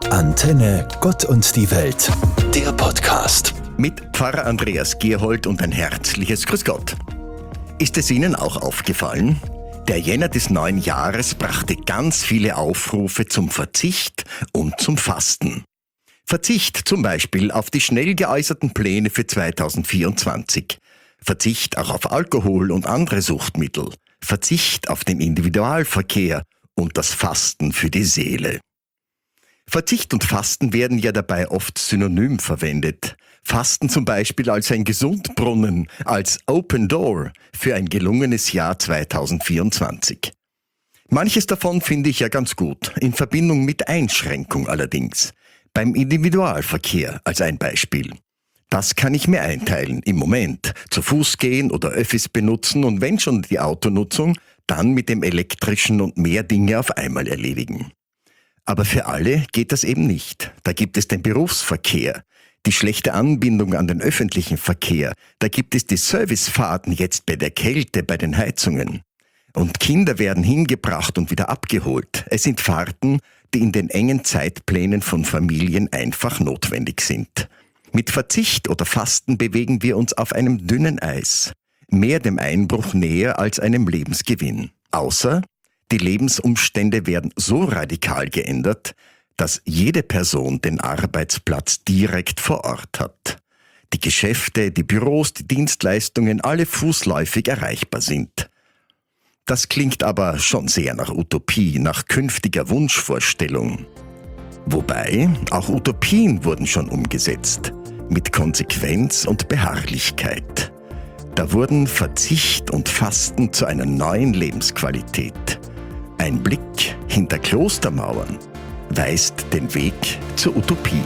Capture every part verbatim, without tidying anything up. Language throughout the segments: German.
Antenne Gott und die Welt, der Podcast. Mit Pfarrer Andreas Gerhold und ein herzliches Grüß Gott. Ist es Ihnen auch aufgefallen? Der Jänner des neuen Jahres brachte ganz viele Aufrufe zum Verzicht und zum Fasten. Verzicht zum Beispiel auf die schnell geäußerten Pläne für zweitausendvierundzwanzig. Verzicht auch auf Alkohol und andere Suchtmittel. Verzicht auf den Individualverkehr und das Fasten für die Seele. Verzicht und Fasten werden ja dabei oft synonym verwendet. Fasten zum Beispiel als ein Gesundbrunnen, als Open Door für ein gelungenes Jahr zweitausendvierundzwanzig. Manches davon finde ich ja ganz gut, in Verbindung mit Einschränkung allerdings. Beim Individualverkehr als ein Beispiel. Das kann ich mir einteilen, im Moment, zu Fuß gehen oder Öffis benutzen und wenn schon die Autonutzung, dann mit dem elektrischen und mehr Dinge auf einmal erledigen. Aber für alle geht das eben nicht. Da gibt es den Berufsverkehr, die schlechte Anbindung an den öffentlichen Verkehr, da gibt es die Servicefahrten jetzt bei der Kälte, bei den Heizungen. Und Kinder werden hingebracht und wieder abgeholt. Es sind Fahrten, die in den engen Zeitplänen von Familien einfach notwendig sind. Mit Verzicht oder Fasten bewegen wir uns auf einem dünnen Eis. Mehr dem Einbruch näher als einem Lebensgewinn. Außer die Lebensumstände werden so radikal geändert, dass jede Person den Arbeitsplatz direkt vor Ort hat. Die Geschäfte, die Büros, die Dienstleistungen alle fußläufig erreichbar sind. Das klingt aber schon sehr nach Utopie, nach künftiger Wunschvorstellung. Wobei, auch Utopien wurden schon umgesetzt, mit Konsequenz und Beharrlichkeit. Da wurden Verzicht und Fasten zu einer neuen Lebensqualität. Ein Blick hinter Klostermauern weist den Weg zur Utopie.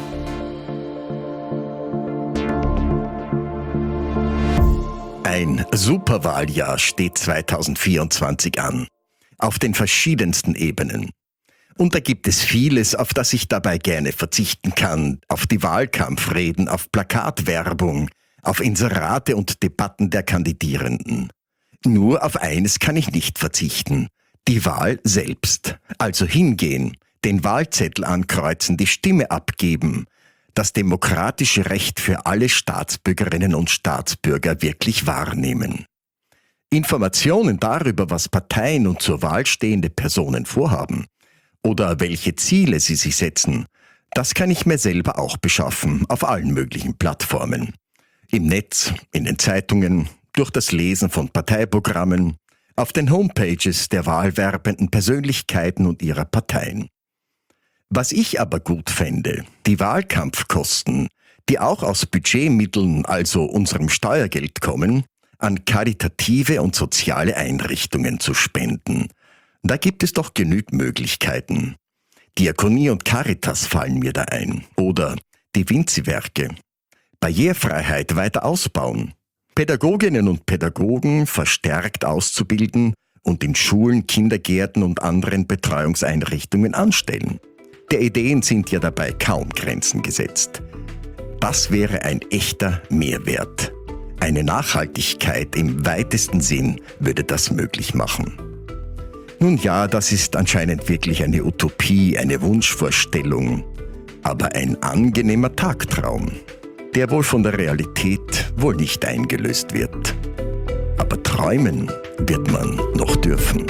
Ein Superwahljahr steht zweitausendvierundzwanzig an, auf den verschiedensten Ebenen. Und da gibt es vieles, auf das ich dabei gerne verzichten kann, auf die Wahlkampfreden, auf Plakatwerbung, auf Inserate und Debatten der Kandidierenden. Nur auf eines kann ich nicht verzichten. Die Wahl selbst, also hingehen, den Wahlzettel ankreuzen, die Stimme abgeben, das demokratische Recht für alle Staatsbürgerinnen und Staatsbürger wirklich wahrnehmen. Informationen darüber, was Parteien und zur Wahl stehende Personen vorhaben oder welche Ziele sie sich setzen, das kann ich mir selber auch beschaffen, auf allen möglichen Plattformen. Im Netz, in den Zeitungen, durch das Lesen von Parteiprogrammen, auf den Homepages der wahlwerbenden Persönlichkeiten und ihrer Parteien. Was ich aber gut fände, die Wahlkampfkosten, die auch aus Budgetmitteln, also unserem Steuergeld kommen, an karitative und soziale Einrichtungen zu spenden. Da gibt es doch genügend Möglichkeiten. Diakonie und Caritas fallen mir da ein. Oder die Vinzi-Werke. Barrierefreiheit weiter ausbauen. Pädagoginnen und Pädagogen verstärkt auszubilden und in Schulen, Kindergärten und anderen Betreuungseinrichtungen anstellen. Der Ideen sind ja dabei kaum Grenzen gesetzt. Das wäre ein echter Mehrwert. Eine Nachhaltigkeit im weitesten Sinn würde das möglich machen. Nun ja, das ist anscheinend wirklich eine Utopie, eine Wunschvorstellung, aber ein angenehmer Tagtraum, der wohl von der Realität wohl nicht eingelöst wird. Aber träumen wird man noch dürfen.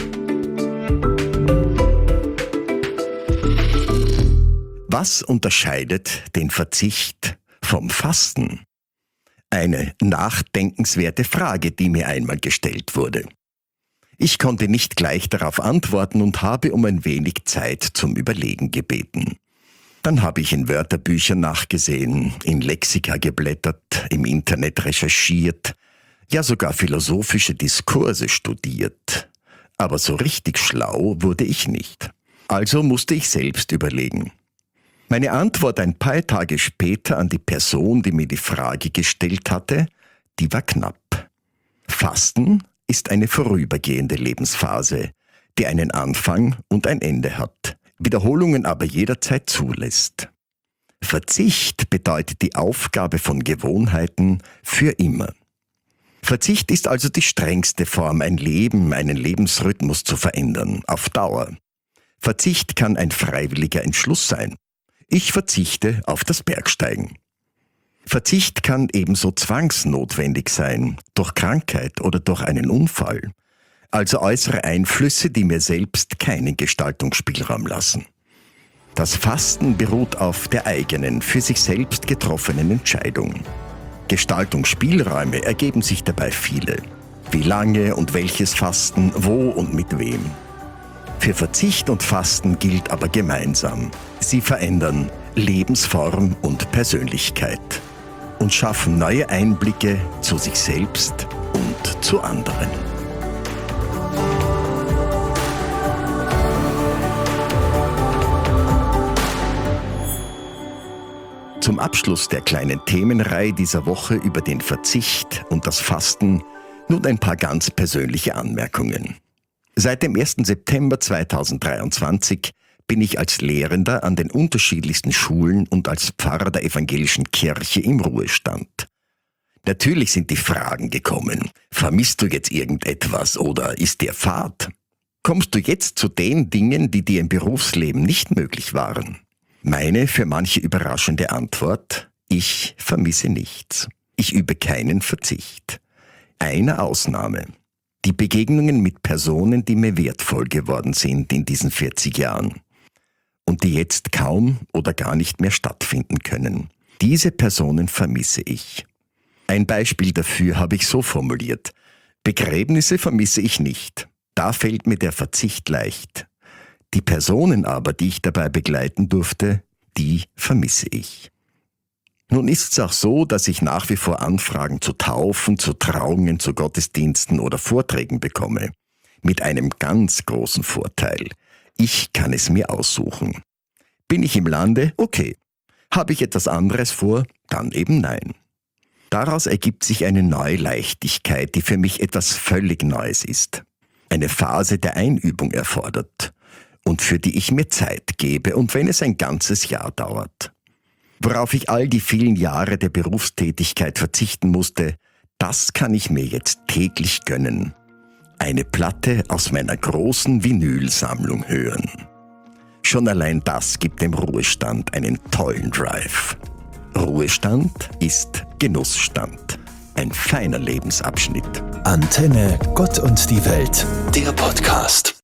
Was unterscheidet den Verzicht vom Fasten? Eine nachdenkenswerte Frage, die mir einmal gestellt wurde. Ich konnte nicht gleich darauf antworten und habe um ein wenig Zeit zum Überlegen gebeten. Dann habe ich in Wörterbüchern nachgesehen, in Lexika geblättert, im Internet recherchiert, ja sogar philosophische Diskurse studiert. Aber so richtig schlau wurde ich nicht. Also musste ich selbst überlegen. Meine Antwort ein paar Tage später an die Person, die mir die Frage gestellt hatte, die war knapp. Fasten ist eine vorübergehende Lebensphase, die einen Anfang und ein Ende hat, Wiederholungen aber jederzeit zulässt. Verzicht bedeutet die Aufgabe von Gewohnheiten für immer. Verzicht ist also die strengste Form, ein Leben, einen Lebensrhythmus zu verändern, auf Dauer. Verzicht kann ein freiwilliger Entschluss sein. Ich verzichte auf das Bergsteigen. Verzicht kann ebenso zwangsnotwendig sein, durch Krankheit oder durch einen Unfall, also äußere Einflüsse, die mir selbst keinen Gestaltungsspielraum lassen. Das Fasten beruht auf der eigenen, für sich selbst getroffenen Entscheidung. Gestaltungsspielräume ergeben sich dabei viele. Wie lange und welches Fasten, wo und mit wem. Für Verzicht und Fasten gilt aber gemeinsam: Sie verändern Lebensform und Persönlichkeit und schaffen neue Einblicke zu sich selbst und zu anderen. Zum Abschluss der kleinen Themenreihe dieser Woche über den Verzicht und das Fasten nun ein paar ganz persönliche Anmerkungen. Seit dem ersten September zweitausenddreiundzwanzig bin ich als Lehrender an den unterschiedlichsten Schulen und als Pfarrer der evangelischen Kirche im Ruhestand. Natürlich sind die Fragen gekommen: Vermisst du jetzt irgendetwas oder ist dir fad? Kommst du jetzt zu den Dingen, die dir im Berufsleben nicht möglich waren? Meine für manche überraschende Antwort: Ich vermisse nichts. Ich übe keinen Verzicht. Eine Ausnahme: die Begegnungen mit Personen, die mir wertvoll geworden sind in diesen vierzig Jahren und die jetzt kaum oder gar nicht mehr stattfinden können. Diese Personen vermisse ich. Ein Beispiel dafür habe ich so formuliert: Begräbnisse vermisse ich nicht. Da fällt mir der Verzicht leicht. Die Personen aber, die ich dabei begleiten durfte, die vermisse ich. Nun ist es auch so, dass ich nach wie vor Anfragen zu Taufen, zu Trauungen, zu Gottesdiensten oder Vorträgen bekomme. Mit einem ganz großen Vorteil: Ich kann es mir aussuchen. Bin ich im Lande? Okay. Habe ich etwas anderes vor? Dann eben nein. Daraus ergibt sich eine neue Leichtigkeit, die für mich etwas völlig Neues ist. Eine Phase der Einübung erfordert und für die ich mir Zeit gebe, und wenn es ein ganzes Jahr dauert. Worauf ich all die vielen Jahre der Berufstätigkeit verzichten musste, das kann ich mir jetzt täglich gönnen. Eine Platte aus meiner großen Vinylsammlung hören. Schon allein das gibt dem Ruhestand einen tollen Drive. Ruhestand ist Genussstand. Ein feiner Lebensabschnitt. Antenne Gott und die Welt, der Podcast.